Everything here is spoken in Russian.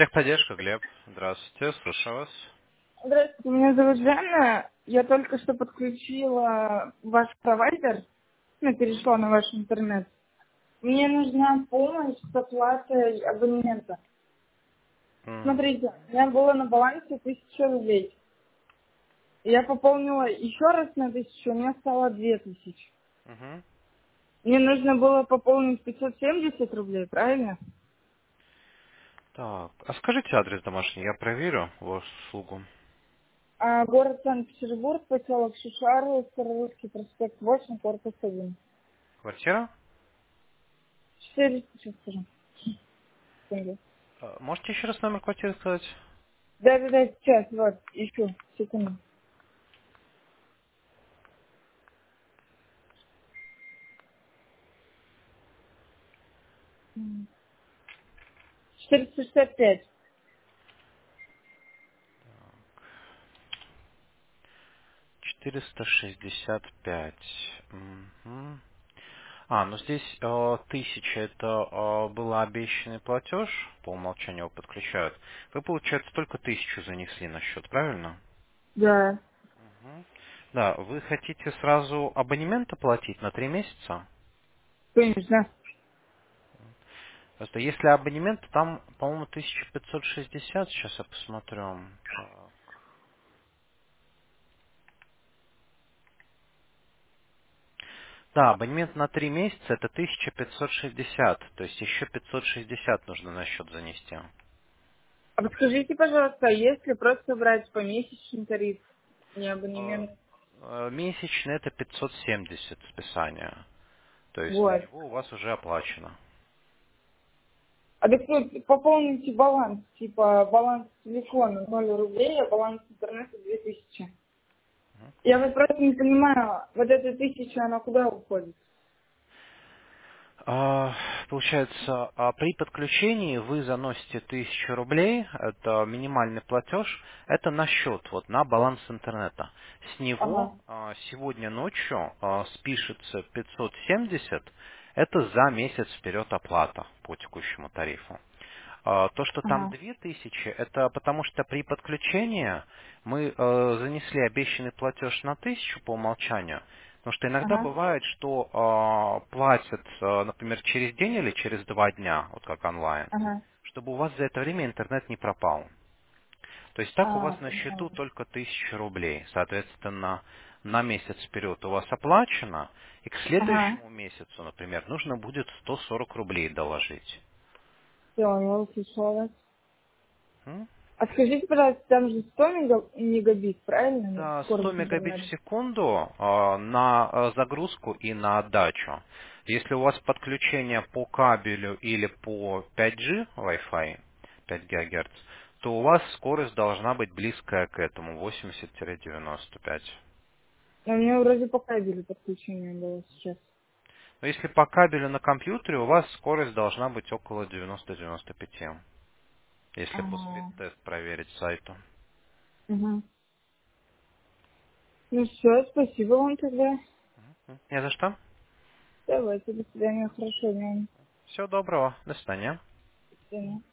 Техподдержка, Глеб. Здравствуйте, слушаю вас. Здравствуйте, меня зовут Жанна. Я только что подключила ваш провайдер, Мгм. перешла на ваш интернет. Мне нужна помощь с оплатой абонемента. Мгм. Смотрите, у меня было на балансе 1000 рублей. Я пополнила еще раз на 1000, у меня стало 2000. Мгм. Мне нужно было пополнить 570 рублей, правильно? Так, а скажите адрес домашний, я проверю вашу услугу. А город Санкт-Петербург, поселок Шишары, Старорусский проспект 8, корпус 1. Квартира? 4, сейчас скажу. Секунду. Можете еще раз номер квартиры сказать? Да-да-да, сейчас, вот, ищу, секунду. 465. 465. Мгм. Ну здесь 1000 это был обещанный платеж, по умолчанию его подключают. Вы, получается, только 1000 занесли на счет, правильно? Да, Мгм. Да, вы хотите сразу абонемент оплатить на 3 месяца? конечно. Просто если абонемент, то там, по-моему, 1560, сейчас я посмотрю. Так. Да, абонемент на 3 месяца это 1560, то есть еще 560 нужно на счет занести. А подскажите, пожалуйста, если просто брать помесячный тариф, не абонемент, Месячный это 570 списания, то есть на вот. него у вас уже оплачено. А так вот, пополните баланс, типа баланс телефона 0 рублей, а баланс интернета 2000. Я вот просто не понимаю, вот эта 1000, она куда уходит? А, Получается, при подключении вы заносите 1000 рублей, это минимальный платеж, это на счет, вот на баланс интернета. С него Ага, сегодня ночью спишется 570, это за месяц вперед оплата по текущему тарифу. То, что там ага, 2000, это потому что при подключении мы занесли обещанный платеж на 1000 по умолчанию. Потому что иногда ага, бывает, что платят, например, через день или через 2 дня, вот как онлайн, ага, чтобы у вас за это время интернет не пропал. То есть так у вас на поняла. счету только 1000 рублей. Соответственно, на месяц вперед у вас оплачено, и к Ага, следующему месяцу, например, нужно будет 140 рублей доложить. все, я услышала вас. М? А скажите, пожалуйста, там же 100 мегабит, правильно? Да, 100 Скорость мегабит интернета. в секунду на загрузку и на отдачу. Если у вас подключение по кабелю или по 5G Wi-Fi, 5 ГГц, то у вас скорость должна быть близкая к этому, 80-95. У меня вроде по кабелю подключение было сейчас. Но если по кабелю на компьютере, у вас скорость должна быть около 90-95, если по Ага. спид-тест проверить сайту. Угу. Ну все, спасибо вам тогда. Не за что. Давайте, до свидания, хорошего дня. Всего доброго. До свидания. До свидания.